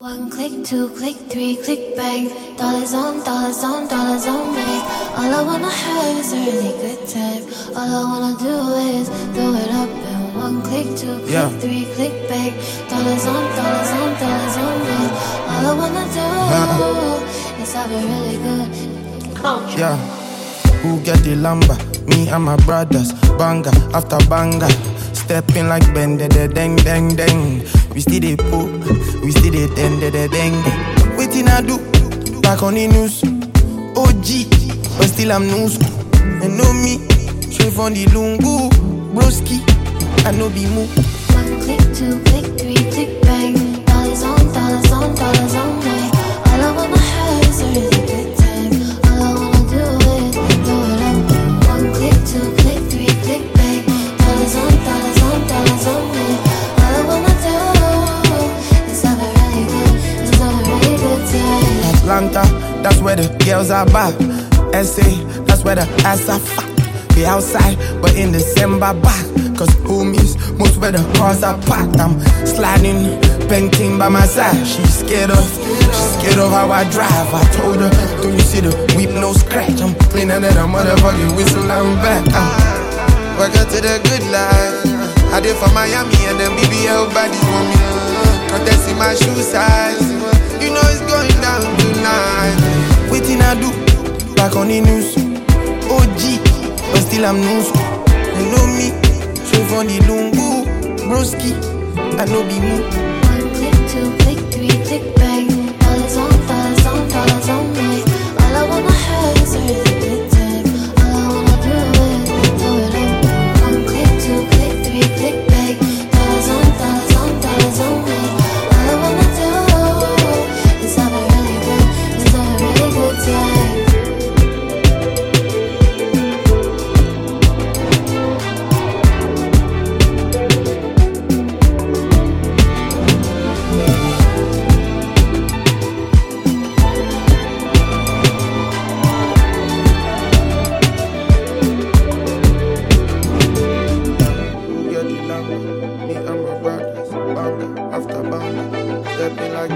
One click, two click, three click, bang. Dollars on, dollars on, dollars on me. All I wanna have is a really good time. All I wanna do is do it up in one click, two click, three click, bang. Dollars on, dollars on, dollars on me. All I wanna do is have a really good culture. Yeah, who get the lumber? Me and my brothers, banger after banger. Stepping like bend the deng deng deng. We still dey put, we still dey deng the deng. Waiting I do, back on the news. OG, but still I'm new school. And know me, straight from the lungu. Broski, I know be move. One click, two click, three click, bang. Dollars on, dollars on, dollars on me. All I wanna have is a really good time. All I wanna do is do it up. One click, two click, three click, bang. Dollars on, dollars on, dollars on me. All I wanna do is have a really good time. Atlanta, that's where the girls are back. SA, that's where the ass are fat. We outside, but in December back. Cause homies, most where the cars are packed. I'm sliding, painting by my side. She's scared of how I drive. I told her, don't you see the whip, no scratch. I'm cleaner than a motherfucking whistle, I'm back. Welcome to the good life. I did for Miami and the BBL bodies want me. Contest in my shoe size. You know it's going down tonight. Waiting I do, back on the news. OG, but still I'm new school. You know me, straight from the lungu. Broski, I know be move. One click, two click, three click, bang. Dollars on, dollars on, dollars on me. All I wanna have is a really good time. All I wanna do is do it up. One click, two click, three click, bang. Dollars on, dollars on, dollars on me. All I wanna do is have a really good time. Me and my brothers, banger after banger, stepping like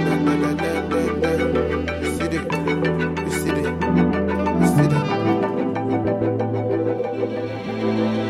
you see it, you see it.